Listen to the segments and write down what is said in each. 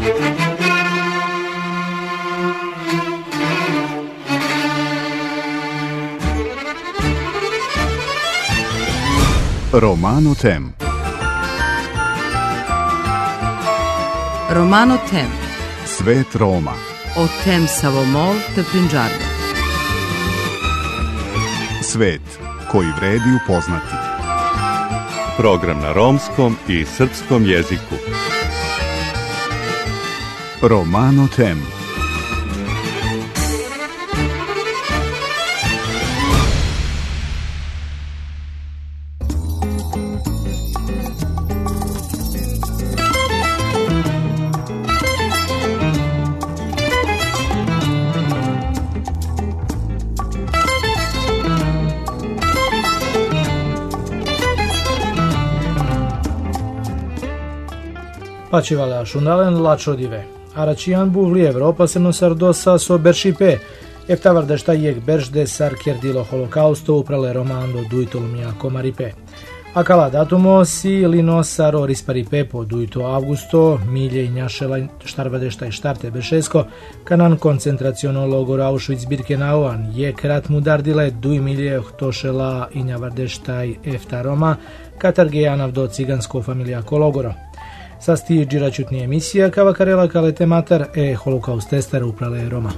Romano Tem. Romano Tem. Svet Roma. O tem Savomol te Pinđarde. Svet koji vredi upoznati. Program na romskom i srpskom jeziku. Romano Tem. Facevale asciundalen la ciodive. Aracian buvli Evropa se nosar dosa so berșipe. Eftavar de šta jek berș de sar kjerdilo holokausto uprale romando duitolumia komaripe. Akala datumo si linosar orisparipe po duito avgusto, milje i njašela štarvadešta i štarte bešesko, kanan koncentraciono logor Auschwitz-Birkenauan je krat mudardile duj milje htošela i njavardešta i efta Roma, katargejanav do cigansko familija kologoro. Sasti džiračutni emisija kava karela kalete matar holokaust testar uprale Roma.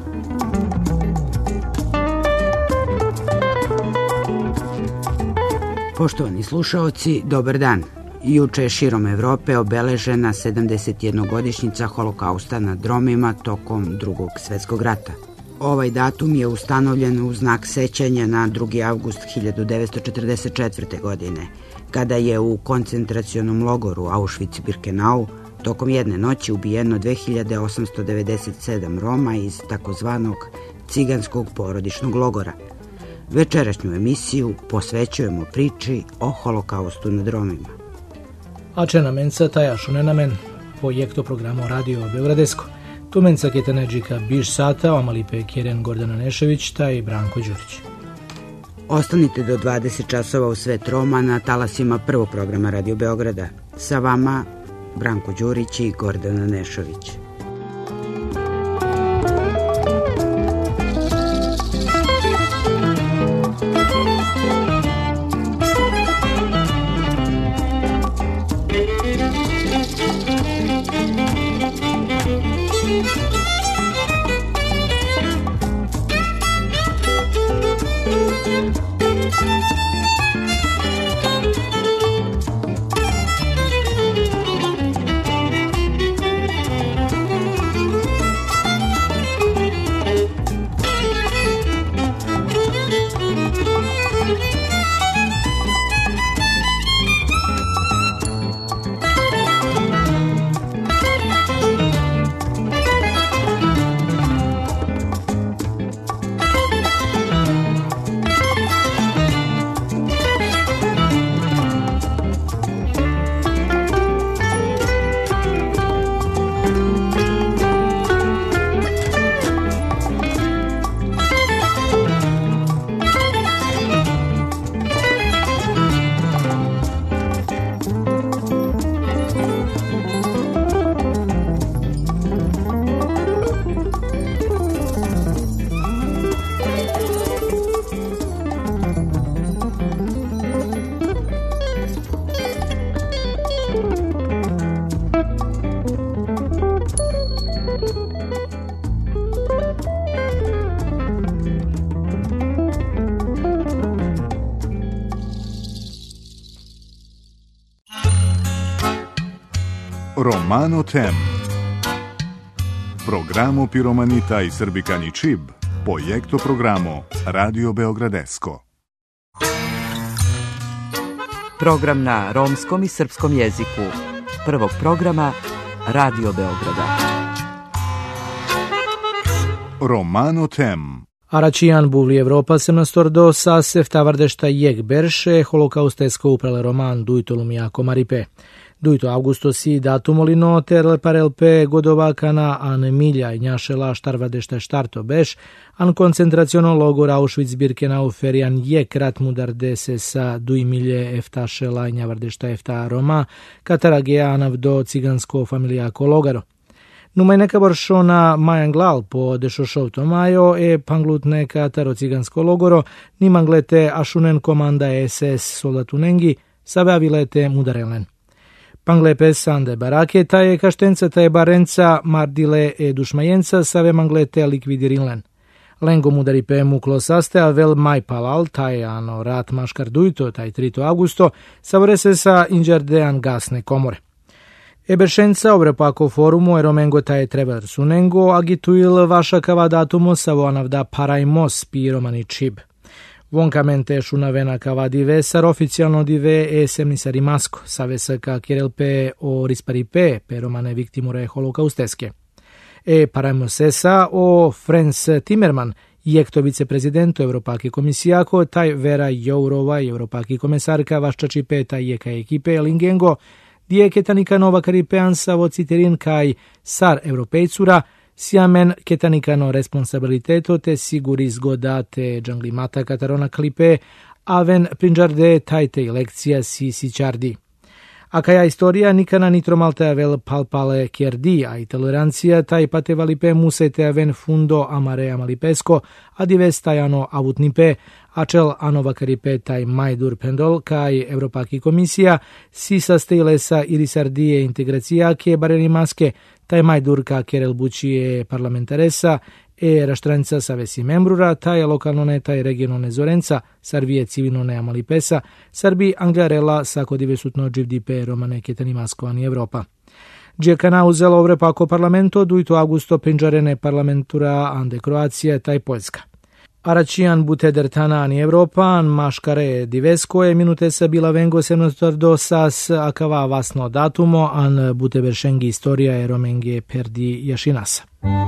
Poštovani slušaoci, dobar dan. Juče je širom Evrope obeležena 71-godišnjica holokausta nad Romima tokom Drugog svjetskog rata. Ovaj datum je ustanovljen u znak sećanja na 2. avgust 1944. godine, kada je u koncentracionom logoru Auschwitz-Birkenau tokom jedne noći ubijeno 2897 Roma iz takozvanog ciganskog porodičnog logora. Večerašnju emisiju posvećujemo priči o holokaustu nad Romima. A će na menca taja šune men projekto programo Radio Beogradesko. Tu menca ketanedžika biš sata, omalipe Kjeren Gordana Nešević taj Branko Đurić. Ostanite do 20 časova u Svet Roma na talasima prvog programa Radio Beograda. Sa vama Branko Đurić i Gordana Nešović. Romano Tem. Programo piromanita i srbikani čib, projekto programo Radio Beogradesko. Program na romskom i srpskom jeziku prvog programa Radio Beograda. Romano Tem. Aracian buvli Evropa se nastor do sase vtavardešta jek berše holokaustesko uprale roman duitolumia komaripe. Duito avgusto si datumolino terle parelpe godovakana an milja i njašela štarvadešta štarto beš an koncentraciono logor Auschwitz-Birkenau ferian je krat mudardese sa duj milje eftašela i njavardešta efta Roma kataragea anav do cigansko familija kologaro. Numai neka boršona Majanglal po dešošovto majo panglutne kataro cigansko logoro, nimanglete ašunen komanda SS soldatunengi, saveavilete mudarelen. Panglepe sande barake taje kaštenca taje barenca mardile dušmajenca save manglete likvidirinlen. Lengo mudaripe muklo saste a vel mai palal taje ano rat maškar dujto taj 3. augusto savorese sa inđardean gasne komore. Eberšenca obrepako forumu eromengo taje trebar sunengo agituil vaša kava datumo savo anavda paraimos pi romani čib. Vonkamente šunavena kava dive sar oficijalno dive semnisar rimasko, savesa ka kirelpe o risparipe pe romane viktimure holokausteske. Paraimosesa o Frans Timmerman, jekto viceprezidento Evropaki komisijako, taj Vera Jourova, Evropaki komisarka vaščačipe taj jeka ekipe lingengo, dieketanika nova karipean savo citerin kaj sar europejcura, siamen ketanikano responsabiliteto te siguris godate džanglimata katarona klipe, aven prinđarde tajte lekcija si sičardi. A kaja historija nikana nitromalte avel palpale kjerdi, a i tolerancija taj patevalipe musete aven fundo amare amalipesko, a divestajano avutnipe, a čel anova karipe taj majdur pendol, kaj Evropaki komisija, si sastejle sa irisardije integracija ke bareni maske, taj majdur ka kerel bučije parlamentaresa, raštranca sa vesi membrura, taj lokalnone, taj regionalne zorenca, sarvije civilnone amalipesa, sarbi anglarela sa kodive sutno dživdipe romane ketani maskovani Evropa. Džekana uzela ovrepako parlamento, dujto augusto prinđarene parlamentura ande Kroacija, taj Poljska. Aračijan bute dertana ani Evropa, maškare divesko minute sa bila vengo do sas akava vasno datumo, an bute beršengi historija romenge perdi jašinasa.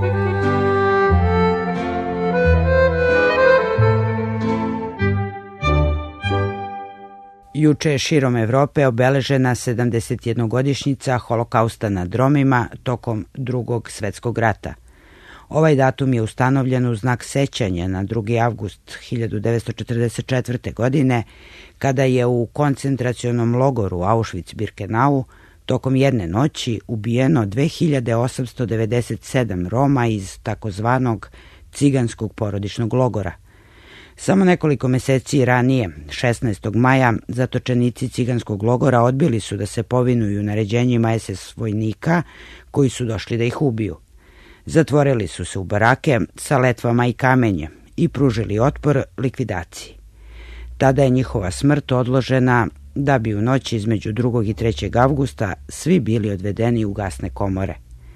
Juče je širom Evrope obeležena 71-godišnjica holokausta nad Romima tokom Drugog svetskog rata. Ovaj datum je ustanovljen u znak sećanja na 2. avgust 1944. godine, kada je u koncentracionom logoru Auschwitz-Birkenau tokom jedne noći ubijeno 2897 Roma iz takozvanog ciganskog porodičnog logora. Samo nekoliko meseci ranije, 16. maja, zatočenici ciganskog logora odbili su da se povinuju naređenjima SS vojnika koji su došli da ih ubiju. Zatvorili su se u barake sa letvama i kamenjem i pružili otpor likvidaciji. Tada je njihova smrt odložena da bi u noći između 2. i 3. avgusta svi bili odvedeni u gasne komore.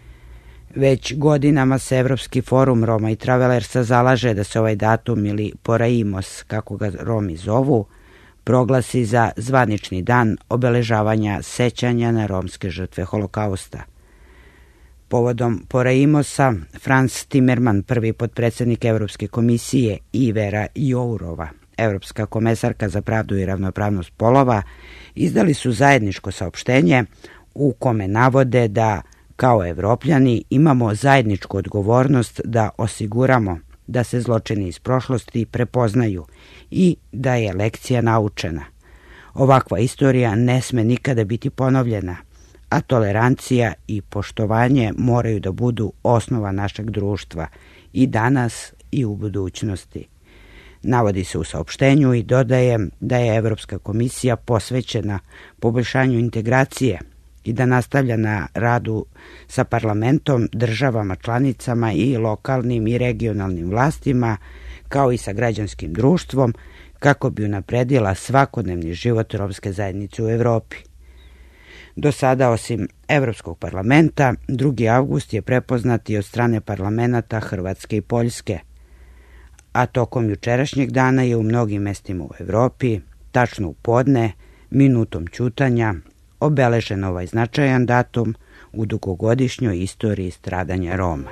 Već godinama se Evropski forum Roma i Travelersa zalaže da se ovaj datum ili Paraimos, kako ga Romi zovu, proglasi za zvanični dan obeležavanja sećanja na romske žrtve holokausta. Povodom Paraimosa, Frans Timmerman, prvi potpredsjednik Evropske komisije, i Vera Jourova, Evropska komesarka za pravdu i ravnopravnost polova, izdali su zajedničko saopštenje u kome navode da kao Evropljani imamo zajedničku odgovornost da osiguramo da se zločini iz prošlosti prepoznaju i da je lekcija naučena. Ovakva istorija ne sme nikada biti ponovljena, a tolerancija i poštovanje moraju da budu osnova našeg društva i danas i u budućnosti. Navodi se u saopštenju i dodaje da je Evropska komisija posvećena poboljšanju integracije i da nastavlja na radu sa parlamentom, državama, članicama i lokalnim i regionalnim vlastima, kao i sa građanskim društvom, kako bi unapredila svakodnevni život romske zajednice u Evropi. Do sada, osim Evropskog parlamenta, 2. avgust je prepoznat i od strane parlamenata Hrvatske i Poljske, a tokom jučerašnjeg dana je u mnogim mestima u Evropi, tačno u podne, minutom ćutanja, obeležen ovaj značajan datum u dugogodišnjoj istoriji stradanja Roma.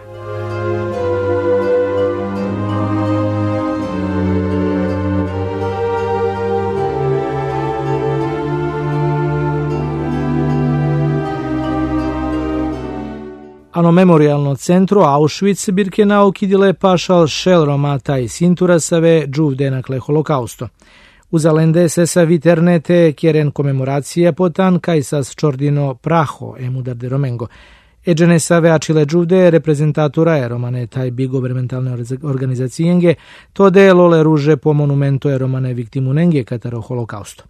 Ano memorialno centro Auschwitz-Birkenau kidile pašal šel Romata i Sintura save džuvdenakle holokausto. Uzalende se sa viternete kjeren komemoracija potan kaj sas čordino praho emudar de Romengo. Eđene save acile džuvde reprezentatura e romane taj bi governmentalne organizacijenge, to de lole ruže po monumento e romane viktimunenge kataro holokausto.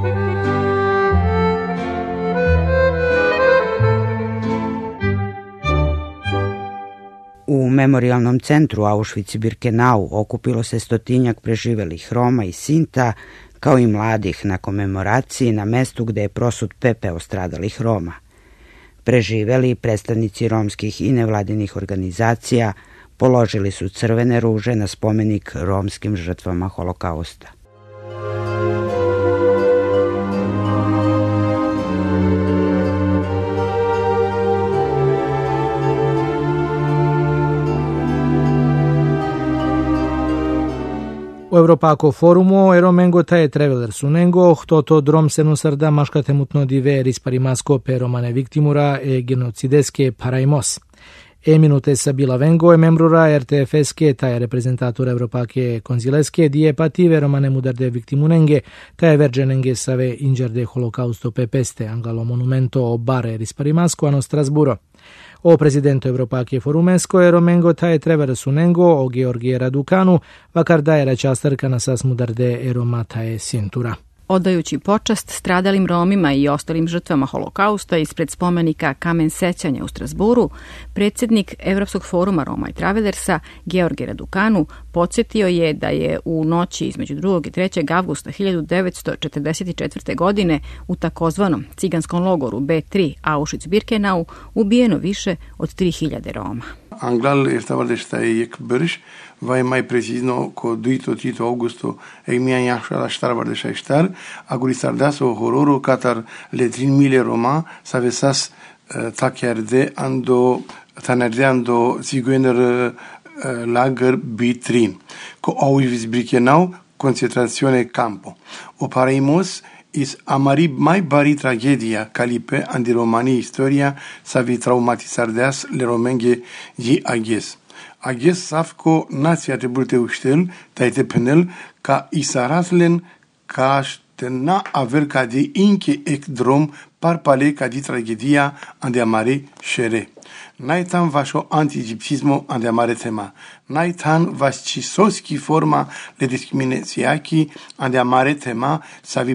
U memorialnom centru Auschwitz-Birkenau okupilo se 100 preživelih Roma i Sinta, kao i mladih na komemoraciji na mestu gde je prosut pepeo stradalih Roma. Preživeli predstavnici romskih i nevladinih organizacija položili su crvene ruže na spomenik romskim žrtvama holokausta. U Europako forumu eromengo tae treveler sunengo, htoto drom senusarda maškatemutno dive risparimasko pe romane viktimura e genocideske paraimos. E minute sabila vengo e membrura RTFSke tae reprezentatura Europake konzileske die pative romane mudarde viktimunenge tae vergenenge save injarde holokausto pe peste angalo monumento o bare risparimasko ano Strasburo. O prezidento Europake forumesko e romengo tae trever sunengo o Georgije Radukanu vakar daje račastarka na sas mudarde e Roma tae sintura. Odajući počast stradalim Romima i ostalim žrtvama holokausta ispred spomenika Kamen sećanja u Strasburu, predsjednik Evropskog foruma Roma i Travelersa Georgije Radukanu podsjetio je da je u noći između 2. i 3. avgusta 1944. godine u takozvanom ciganskom logoru B3 Auschwitz-Birkenau ubijeno više od 3000 Roma. Anglal ertavardeshtai ek bërsh, vaj mai precizno ko 2 augusto e mian jashara shtarvardeshai shtar, agurisardas o hororo katar le 3000 Roma savesas takerde ando zigeuner lager B3, ko Auschwitz-Birkenau concentrazione campo. O paraimos is amari mai bari tragedia calipe andi romani historia savi traumatizardeas le romenge ji ages. Ages safko nația trebulte uștel, taite penel, ca isaraslen ca na aver ca de inche ec drom parpale ca di tragedia andi amare șere. Naitan vașo anti-egiptismo andi amare tema. Naitan vascisoski forma le discriminațiachi andi amare tema savi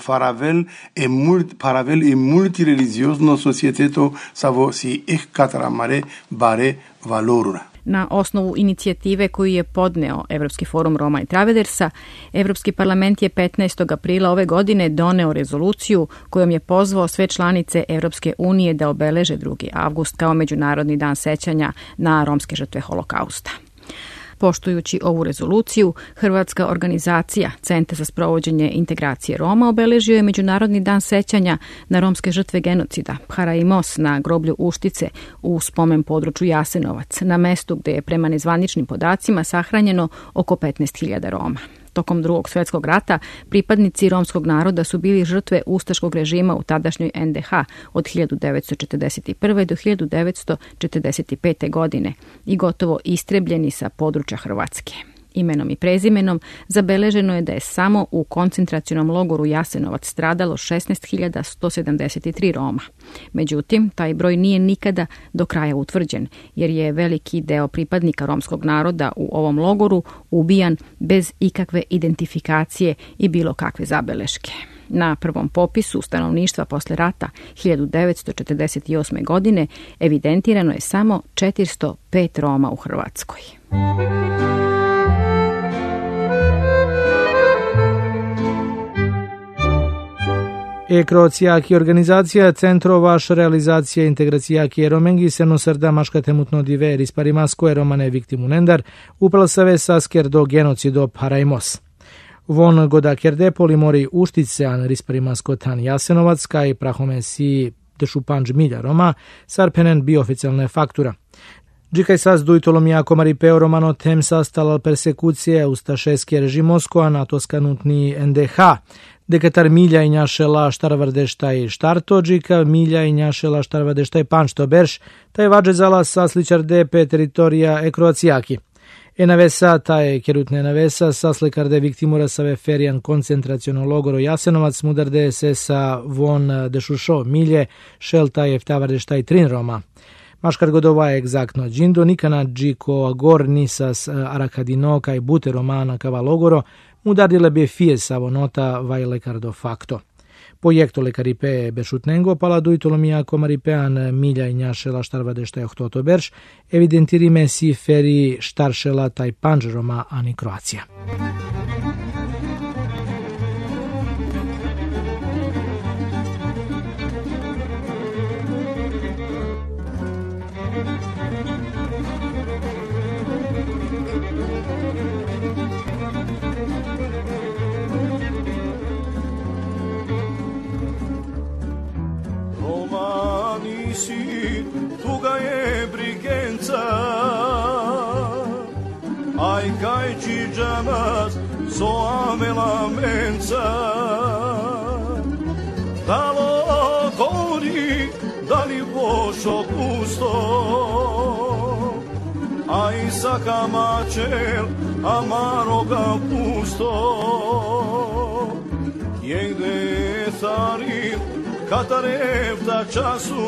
paravel e multireligiozno societeto savo si ec cataramare bare valorura. Na osnovu inicijative koju je podneo Evropski forum Roma i Travelersa, Evropski parlament je 15. aprila ove godine doneo rezoluciju kojom je pozvao sve članice Evropske unije da obeleže 2. avgust kao Međunarodni dan sećanja na romske žrtve holokausta. Poštujući ovu rezoluciju, Hrvatska organizacija Centar za sprovođenje integracije Roma obeležio je Međunarodni dan sećanja na romske žrtve genocida Paraimos na groblju Uštice u spomen području Jasenovac, na mestu gde je prema nezvaničnim podacima sahranjeno oko 15.000 Roma. Tokom Drugog svjetskog rata pripadnici romskog naroda su bili žrtve ustaškog režima u tadašnjoj NDH od 1941. do 1945. godine i gotovo istrebljeni sa područja Hrvatske. Imenom i prezimenom zabeleženo je da je samo u koncentracionom logoru Jasenovac stradalo 16.173 Roma. Međutim, taj broj nije nikada do kraja utvrđen, jer je veliki deo pripadnika romskog naroda u ovom logoru ubijan bez ikakve identifikacije i bilo kakve zabeleške. Na prvom popisu stanovništva posle rata 1948. godine evidentirano je samo 405 Roma u Hrvatskoj. Kroacijaki organizacija centro vaš realizacija integracijaki romengi se nosarda maškatemutno dive risparimasko e romane viktimunendar uplasave sasker do genocido paraimos. Von godakerde polimori uštice an risparimasko tan Jasenovac kaj prahome si dešupanđ milja Roma sarpenen bi oficijalne faktura. Džikaj sas dujtolomija komaripeo romano tem sastalal persekucije ustašeske režimosko a natoskanutni NDH. Dekatar milja i njašela štarvardeštaj štarto, džika milja i njašela štarvardeštaj panšto berš, taj vađe zala sasličar depe teritorija e Kroacijaki. E navesa, taj kerutne navesa, saslikarde viktimura save ferijan koncentraciono logoro Jasenovac mudarde se sa von dešušo milje, šel taj eftavardeštaj trin Roma. Mascargodova exactno gindo nicana gico agor nisas aracadino kai bute romana cavalogoro mudardile be fies avonota vai lecardo facto. Proiectul Lecaripe Beșutnengo, pala duitolomia comaripean milja injašela štarvadešta je ohtoto berš, evidentirime si feri štaršela taj panžeroma ani Kroacija. Tuga je brigenca, aj kaj čiđanas soamela menca. Dalo gori, dali vošo pusto, aj sakamačel amaroga pusto. Jegde tarim Katarevta času,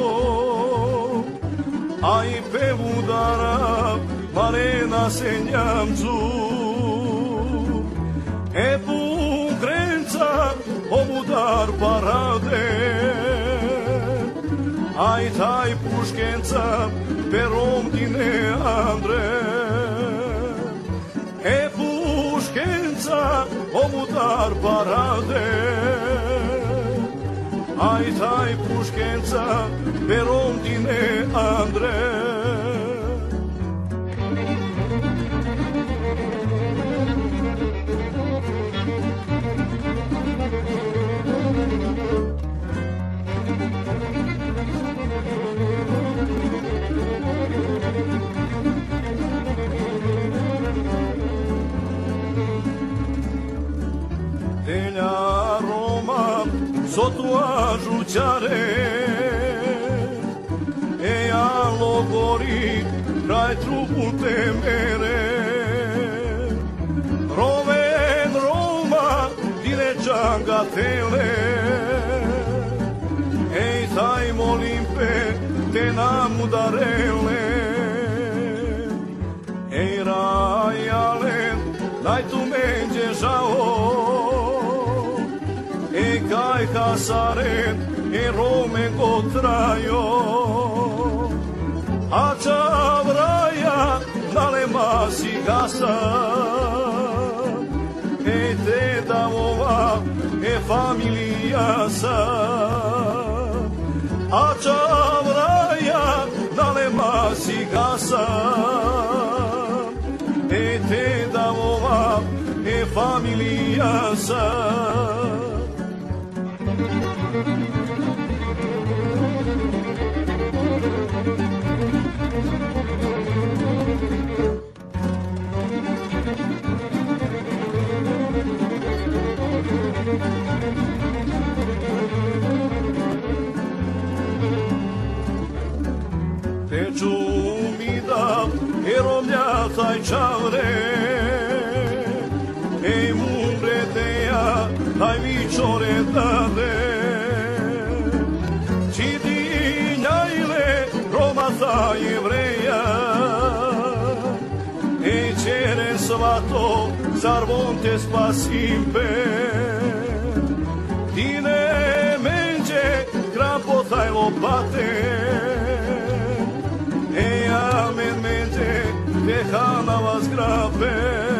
a i pevudara marena se njamcu. E pukrenca obudar parade, a i taj puškenca perom dine Andre. E puškenca obudar parade, aj taj puškenca perom dine Andre. Telja Roma sotua žućare, alo gori kraj trupu te mere. Romen Roma diređanga tele, taj molimpe te nam udarele. Rajalen, daj tu menđe žao, kaj hasaren Rome go trajo. A čavraja dale masi gasa, te davova familija sa. A čavraja dale masi gasa, te davova familija sa. Teču mi da romlja taj čavre, mumreteja taj vičore dade. Čidinjajle romata jevreja, čere svato zar von te spasimpe. Dine menđe krapotaj lopate, amen menđe tehana vas grape.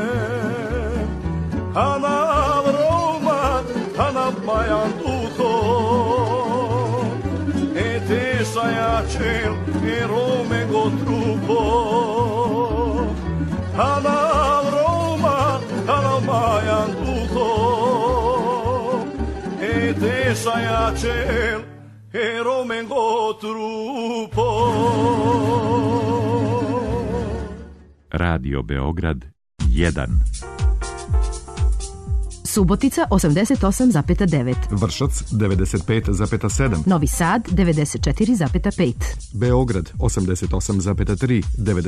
Ana Roma, ana majan duho, te šajačel, Rome go trupo. Ana Roma, ana majan duho, te šajačel, Rome go trupo. Radio Beograd 1. Subotica 88,9, Vršac 95,7, Novi Sad 94,5, Beograd 88,3,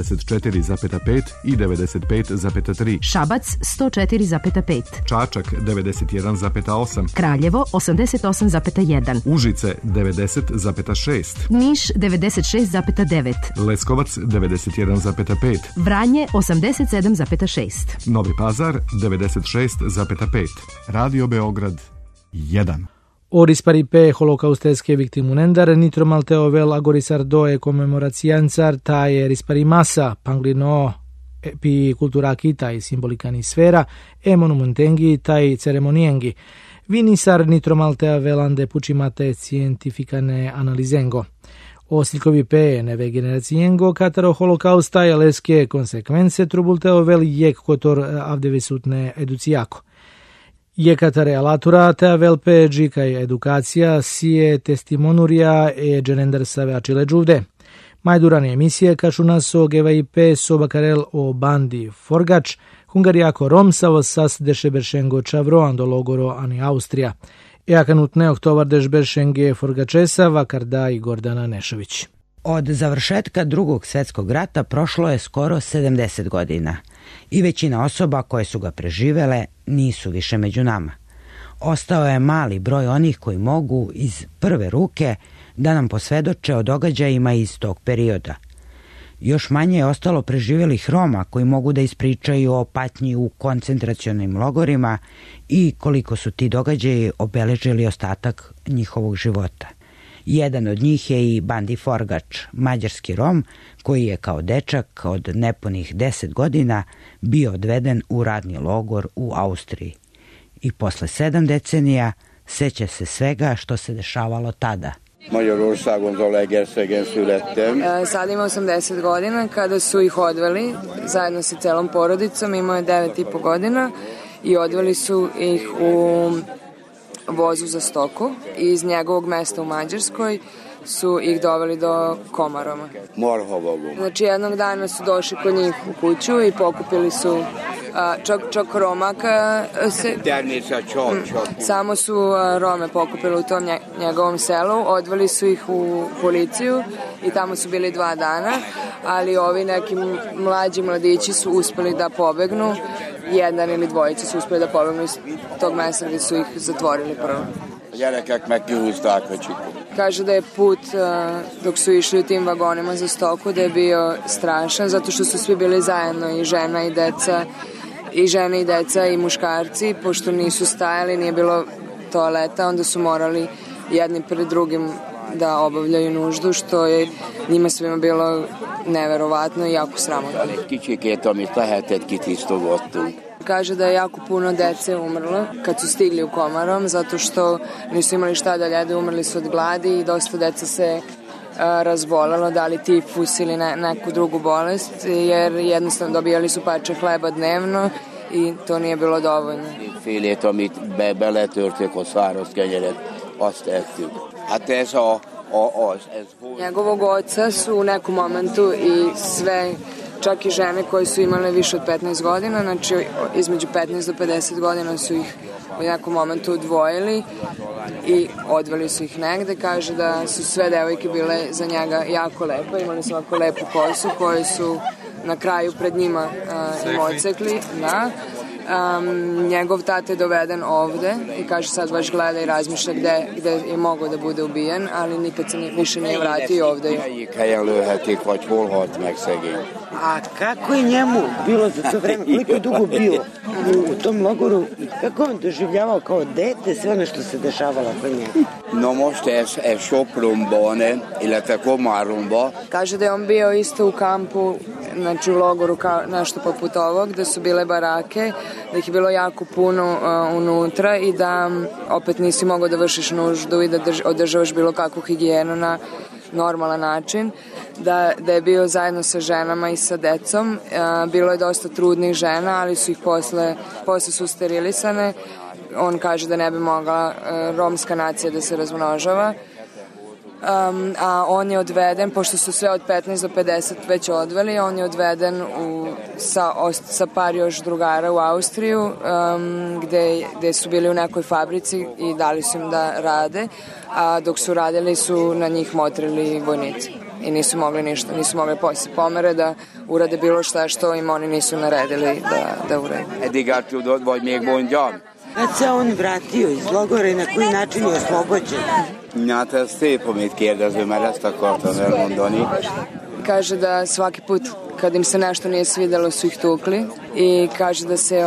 94,5 i 95,3, Šabac 104,5, Čačak 91,8, Kraljevo 88,1, Užice 90,6, Niš 96,9, Leskovac 91,5, Vranje 87,6, Novi Pazar 96,5, Radio Beograd 1. O risparipe holocaustesche victimunender nitro malteovel agorisar doe commemorazianzar tae risparimassa panglino pi culturaci tae simbolicani sfera e monumentengi tae ceremoniengi. Vinisar nitro maltea velande pucimate scientificane analizengo. O silkovi pe neve generacijengo kataro holokausta e leske konsekvence trubulteo vel jek kotor avdevisutne educijako. Jekatare alatura te velpe džikaj edukacija sije testimonuria e genender save acile džuvde. Majdurane emisije kašunaso GVIP sobakarel o bandi forgač, hungarijako romsavo sas dešeberšengo čavroando logoro ani Austrija. Eakanutne oktobar dešberšenge forgačesa Vakarda i Gordana Nešović. Od završetka Drugog svjetskog rata prošlo je skoro 70 godina i većina osoba koje su ga preživele nisu više među nama. Ostao je mali broj onih koji mogu iz prve ruke da nam posvedoče o događajima iz tog perioda. Još manje je ostalo preživjelih Roma koji mogu da ispričaju o patnji u koncentracionim logorima i koliko su ti događaji obeležili ostatak njihovog života. Jedan od njih je i Bandi Forgač, mađarski Rom koji je kao dečak od nepunih 10 godina bio odveden u radni logor u Austriji. I posle 7 decenija seća se svega što se dešavalo tada. Magyarországon Zalaegerszegen születtem. Sad ima 80 godina kada su ih odveli zajedno sa celom porodicom, imao je 9,5 godina i odveli su ih u vozu za stoku i iz njegovog mesta u Mađarskoj su ih doveli do Komaroma. Znači jednog dana su došli kod njih u kuću i pokupili su čak Romaka samo su Rome pokupili u tom njegovom selu, odveli su ih u policiju i tamo su bili 2 dana, ali ovi neki mlađi mladići su uspeli da pobegnu, jedan ili dvojica su uspeli da pobegnu iz tog mesta gdje su ih zatvorili prvo. Kaže da je put dok su išli u tim vagonima za stoku da je bio strašan zato što su svi bili zajedno i žena i deca i žene i deca i muškarci, pošto nisu stajali, nije bilo toaleta, onda su morali jedni pred drugim da obavljaju nuždu, što je njima svima bilo neverovatno i jako sramotno. Kaže da je jako puno dece umrlo kad su stigli u Komarom, zato što nisu imali šta da jede, umrli su od gladi i dosta deca se razbolelo, da li tifus ili neku drugu bolest, jer jednostavno dobijali su parče hleba dnevno i to nije bilo dovoljno. Félét, amit beletörték a száraz kenyeret, azt ettük. Hát ez Njegovog oca su u nekom momentu i sve, čak i žene koje su imale više od 15 godina, znači između 15 do 50 godina su ih u nekom momentu odvojili i odveli su ih negde. Kaže da su sve devojke bile za njega jako lepe, imali su ovako lepu kosu koju su na kraju pred njima im odsekli. Da. Njegov tata je doveden ovde i kaže sad baš gleda i razmišlja gde je mogao da bude ubijen, ali nikad se više nije vratio i ovde je. A kako je njemu bilo za to vreme, koliko je dugo bio u tom logoru, kako on doživljavao kao dete sve ono što se dešavalo kod njega? No most ez Sopronban, illetve Komáromban. Kaže da je on bio isto u kampu, znači u logoru kao nešto poput ovog, da su bile barake, da ih je bilo jako puno unutra i da opet nisi mogao da vršiš nuždu i da održavaš bilo kakvu higijenu na normalan način, da je bio zajedno sa ženama i sa decom. Bilo je dosta trudnih žena, ali su ih posle su sterilisane. On kaže da ne bi mogla romska nacija da se razmnožava. a on je odveden, pošto su sve od 15 do 50 već odveli, on je odveden sa par još drugara u Austriju, gde su bili u nekoj fabrici i dali su im da rade, a dok su radili su na njih motrili vojnici i nisu mogli ništa, nisu mogli se pomere da urade bilo šta što im oni nisu naredili da urade. Eddig tudod, vagy még mondjam? Kad se on vratio iz logora i na koji način je oslobođen? Hát ez szép, amit kérdező, mert ezt akartam elmondani. Kaže da svaki put kad im se nešto nije svidelo su ih tukli i kaže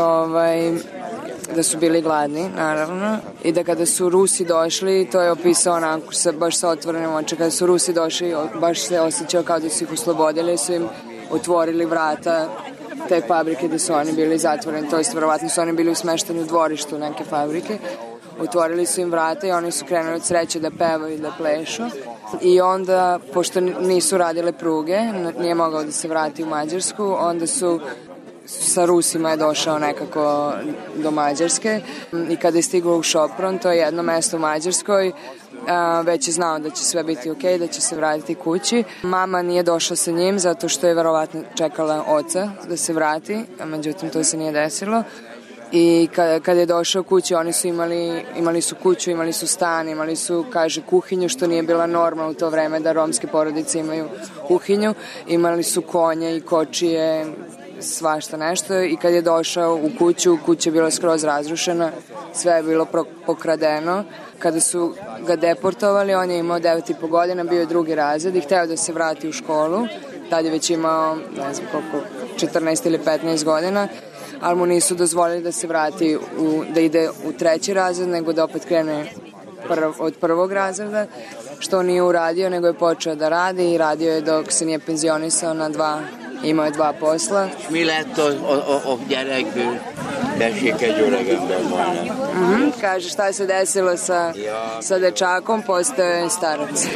da su bili gladni, naravno, i da kada su Rusi došli, to je opisao onako baš sa otvorenim očima, kada su Rusi došli baš se osjećao kao da su ih oslobodili, su im otvorili vrata te fabrike gde su oni bili zatvoreni, to jest verovatno su oni bili u smeštenju dvorištu neke fabrike. Otvorili su im vrata i oni su krenuli od sreće da pevaju i da plešu. I onda, pošto nisu radile pruge, nije mogao da se vrati u Mađarsku, onda sa Rusima je došao nekako do Mađarske i kada je stigao u Šopron, to je jedno mesto u Mađarskoj, već je znao da će sve biti okej, da će se vratiti kući. Mama nije došla sa njim zato što je verovatno čekala oca da se vrati, međutim to se nije desilo. I kada je došao kući, oni su imali su kuću, imali su stan, imali su, kaže, kuhinju, što nije bila norma u to vreme da romske porodice imaju kuhinju. Imali su konje i kočije, svašta nešto, i kad je došao u kuću, kuća je bila skroz razrušena, sve je bilo pokradeno. Kada su ga deportovali, on je imao 9,5 godina, bio je 2. razred i hteo da se vrati u školu. Tad je već imao, ne znam koliko, 14 ili 15 godina, ali mu nisu dozvolili da se vrati, da ide u 3. razred, nego da opet krene od 1. razreda, što nije uradio, nego je počeo da radi i radio je dok se nije penzionisao na 2, imao je 2 posla. Mi lett a gyerekből? Tessék egy öregember majdnem. Kaže šta se desilo sa dečakom, postao je starac.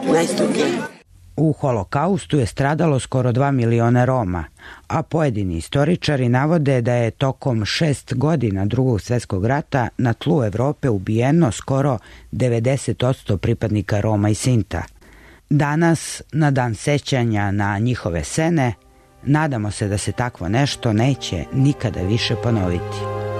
U holokaustu je stradalo skoro 2 miliona Roma, a pojedini istoričari navode da je tokom 6 godina Drugog svjetskog rata na tlu Evrope ubijeno skoro 90% pripadnika Roma i Sinta. Danas, na dan sećanja na njihove sene, nadamo se da se takvo nešto neće nikada više ponoviti.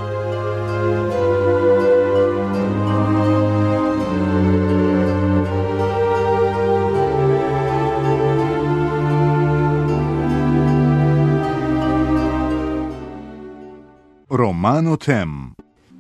Romano Tem.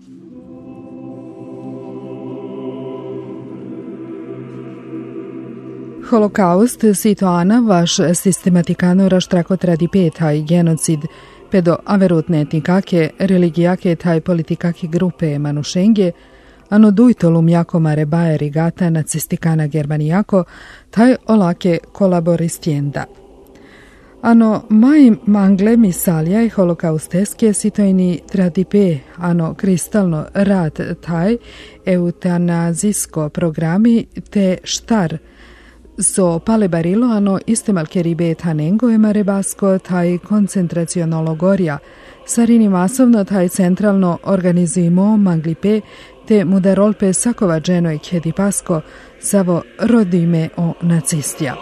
Holokaust situaana vaš sistematikano raštrakotradi petaj genocid, pedo averutne etnikake, religijake taj politikake grupe manušenge, ano dujtolum jako mare baje rigata nacistikana germanijako, taj olake kolaboristjenda. Ano mai mangle misalja i holokausteske sitojni tradipe, ano kristalno rad taj eutanazijsko programi te štar so pale barilo ano istemalke ribe tanengo emare basko taj koncentraciono gorja, sarini masovno taj centralno organizujemo manglipe te mudarolpe sakova dženo i kjedi pasko savo rodime o nacistija.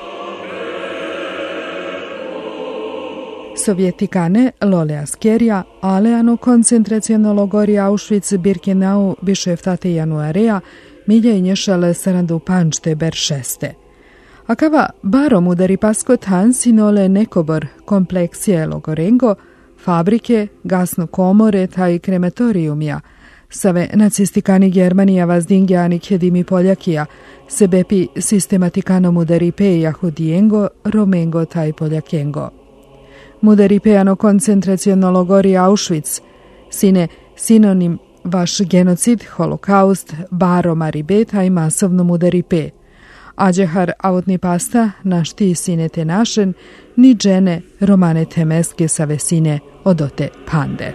Sovjetikane lole askerija, ale ano koncentraciono logorja Auschwitz Birkenau bišeftate januarea milja i nješale sarandu pančte beršeste. Akava barom udari pasko tansinole nekobor kompleksije logorengo, fabrike, gasno komore taj krematorijumija, save nacistikani Germanija vazdingjani kjedimi Poljakija, sebepi sistematikano mudari pe jahudijengo, romengo taj Poljakengo. Mudari peano koncentraciono logori Auschwitz, sine sinonim vaš genocid, holokaust, baro maribeta i masovno mudari pe. Ađehar avutni pasta, naš ti sine te našen, ni džene romane temeske sa vesine odote pande.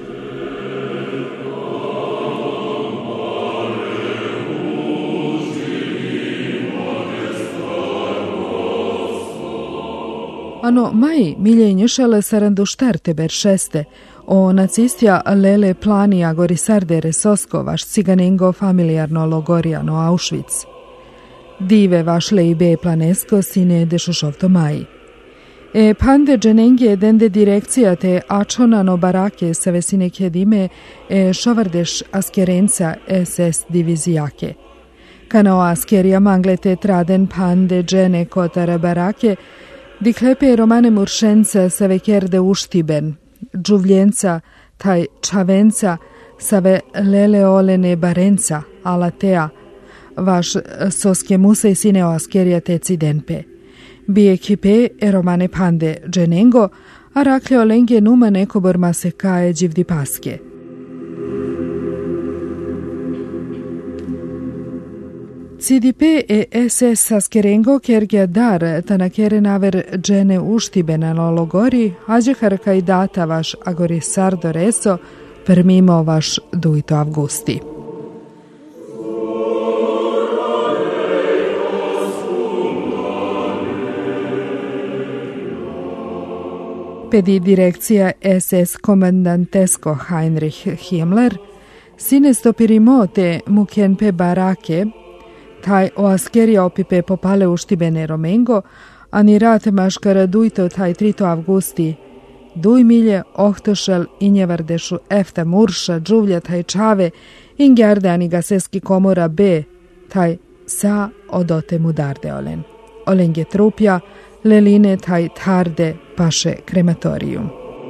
Ano mai milje nješale sarandu štarte beršeste, o nacistja lele planija gorisarde resosko vaš ciganengo familijarno logorijano Auschwitz. dive vašle i be planesko sine dešušovto maji. Pande dženenge dende direkcija te açonano barake sa vesine kedime šovardeš askerenca SS divizijake. Kanao askerija manglete traden pande džene kotara barake, diklepe romane muršenca sa vekerde uštiben, džuvljenca taj čavenca save lele olene barenca alatea, vaš soske musej sineo askerija te cidenpe. Bi ekipe romane pande dženengo, a rakle olenge numa nekobor mase kae dživdi paske. CDP SS askerengo kerge dar tanakere naver džene uštibena na logori, ađehar kaj data vaš agori sardo reso, permimo vaš duito avgusti. Pedi direkcija SS komandantesko Heinrich Himmler, sine stopirimo te mukenpe barake, taj o askerija opipe popale uštibene romengo, ani rate maškara dujto taj 3 avgusti, duj milje ohtošel injevardešu efta murša, džuvlja taj čave, ingarde ani gaseski komora B, taj sa odote mudarde olen. Olenge trupja, leline taj tarde paše krematorium.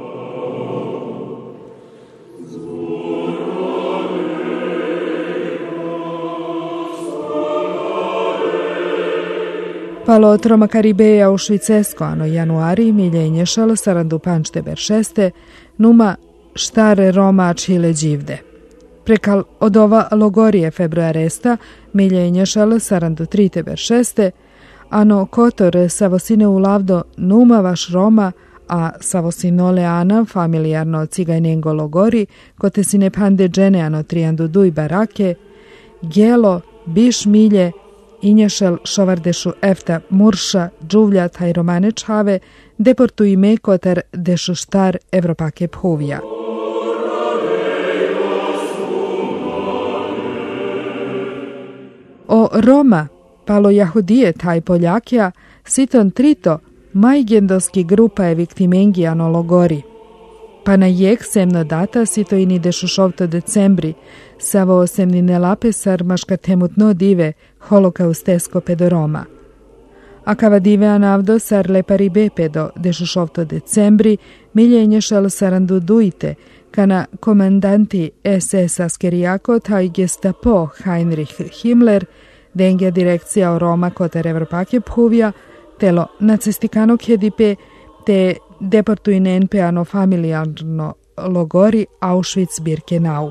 Palo troma Karibeja u Švicesko, ano januari miljenje šalo sarandu pančte beršeste, numa štare Roma čile dživde. Prekal od ova logorije februaresta miljenje šalo sarandu trite beršeste, ano kotor savosine u lavdo numa vaš Roma, a savosinole ana familijarno cigajnengo logori, kote sine pande džene ano triandu duj barake, gelo, biš milje, inješel šovardešu efta murša, džuvlja taj romane čave, deportu i mekotar dešu štar evropake phovija. O Roma, palo jahudije taj Poljakija, siton trito, majgendoski grupa je viktimengijano logori. Pa na jek semno data sito i ni dešušovto decembri, savo osemni nelapesar maška temutno dive holokaustesko pedo Roma. A kava dive anavdo sar lepari be pedo dešušovto decembri, miljenje šal sarandu dujte, kana komandanti SS askerijako taj gestapo Heinrich Himmler, denge direkcija o Roma kotar evropake phovija, telo nacistikano kedipe, te deportu i nenpeano familijarno logori Auschwitz-Birkenau.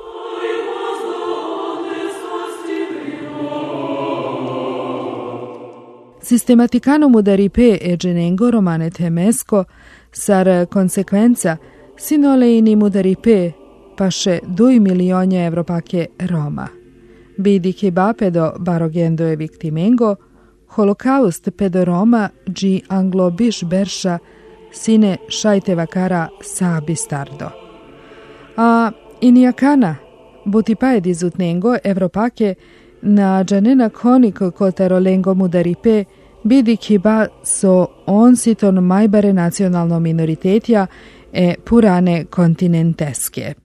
Sistematikano mudaripe e dženengo romane temesko, sar konsekvenca sinoleini mudaripe paše 2 milionje evropake Roma. Bidi kiba pedo barogendo e viktimengo, holokaust pedo Roma gi anglo biš berša sine šajte vakara sa bistardo. A iniakana, buti paed izutnengo evropake na džanena konik kotarolengo mudaripe, bidi kiba so on siton majbare nacionalno minoritetja e purane kontinenteske.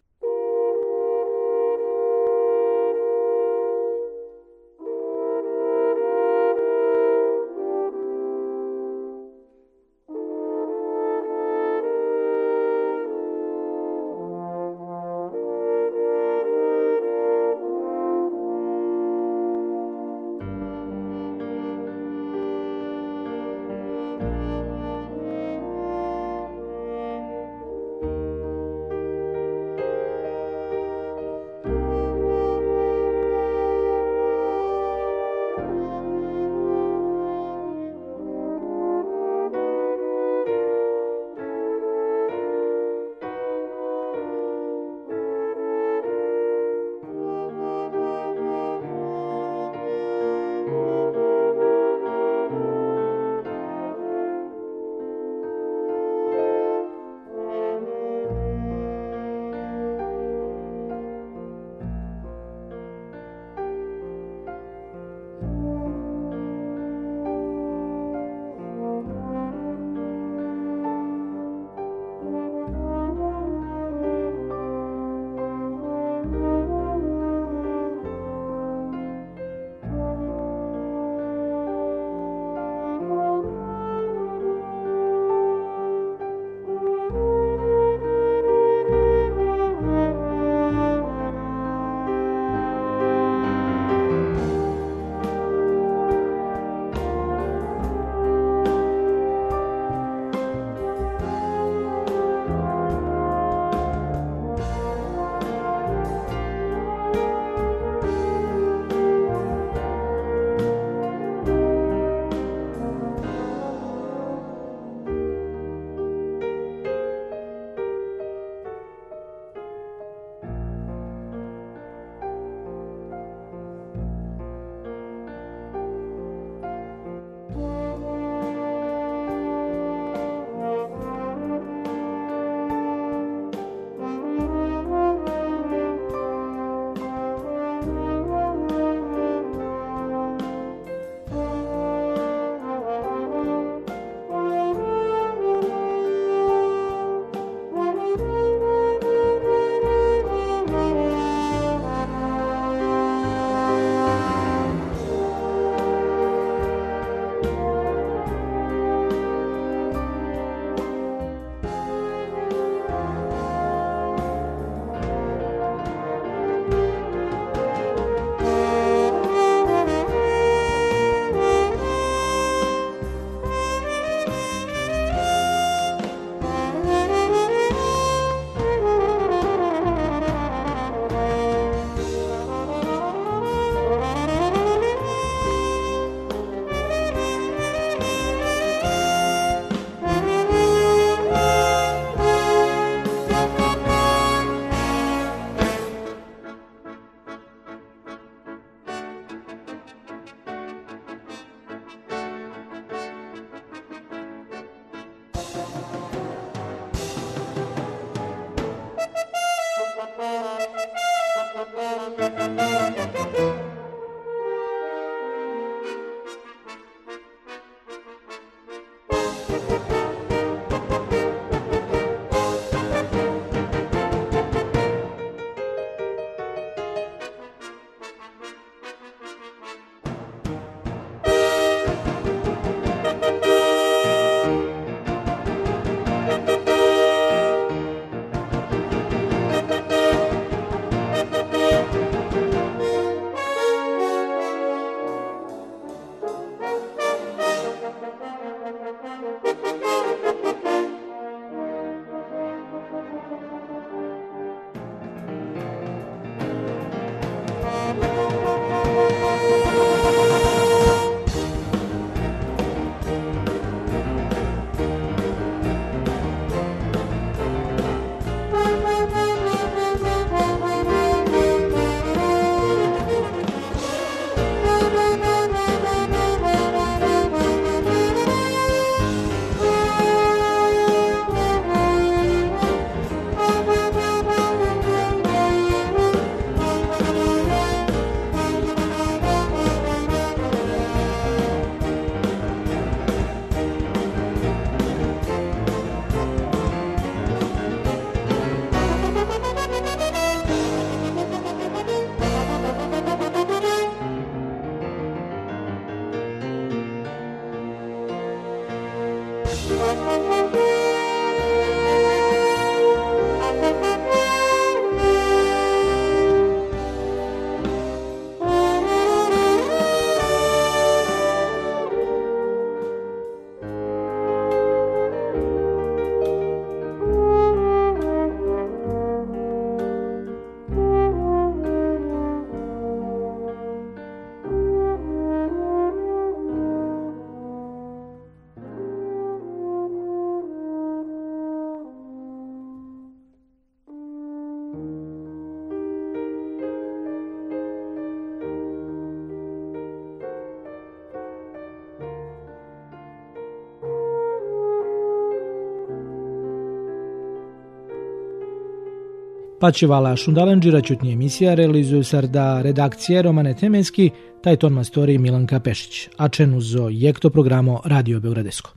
Pačivala Šundalenđira čutnji emisija realizuju sarda redakcije Romane Temenski, taj ton mastori Milanka Pešić, a čenu zo jekto programo Radio Beogradesko.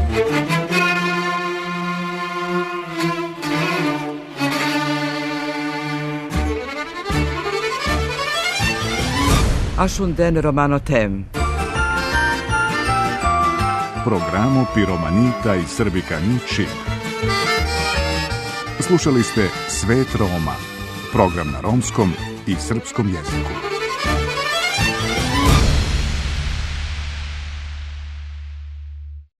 Ašunden Romano Tem. Programo Piromanita i Srbikani Čib. Slušali ste Svet Roma, program na romskom i srpskom jeziku.